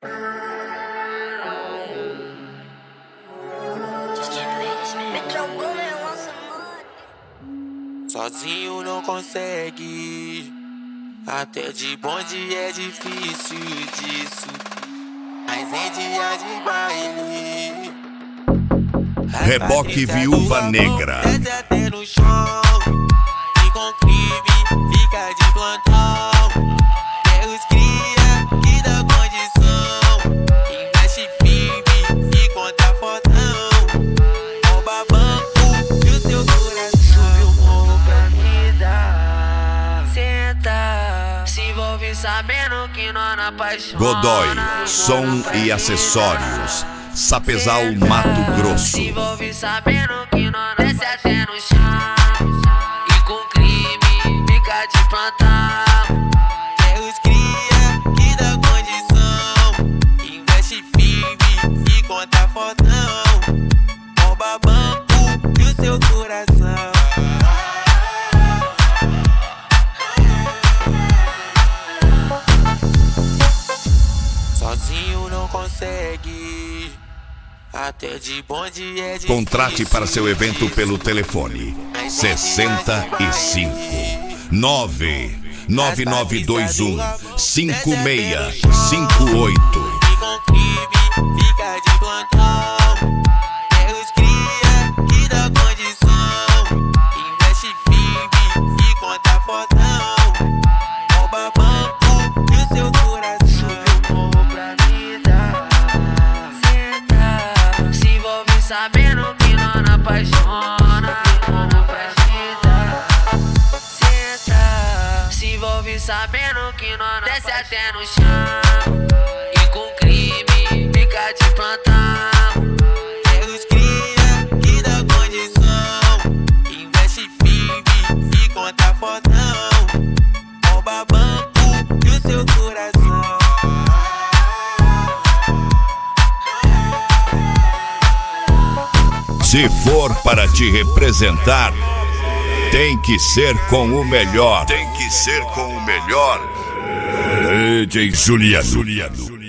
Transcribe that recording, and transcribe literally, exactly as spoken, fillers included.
Sozinho não consegue, até de bonde é difícil disso. Mas em dia de baile, Reboque Viúva Negra. Desce até no chão, e com crime fica de plantão. É os cria que dá condição, investe firme e conta fodão. Rouba banco e o seu coração. Subiu o morro pra me dar. Senta, se envolve sabendo que nós não apaixona. Godoy, som e acessórios. Sapezal, Mato Grosso. Se envolve sabendo que nós desce até no chão, e com crime fica de plantão. É os cria que dá condição, investe firme e conta fodão. Rouba banco e o seu coração. Sozinho não consegue, até de bonde é difícil. Contrate para seu evento pelo telefone sessenta e cinco, nove nove nove dois um, cinco seis cinco oito. E com crime fica de plantão. É os cria que dá condição, investe firme e conta fodão. Rouba banco e o seu coração. Subiu o morro pra me dar. Senta, se envolve sabendo que nós não apaixona. Morro pra te dar. Senta, se envolve sabendo que nós não desce até no chão, e com crime fica de plantão. É os cria que dá condição, investe firme e conta fodão. Rouba banco e o seu coração. Se for para te representar, tem que ser com o melhor. Tem que ser com o melhor. D J Juliano.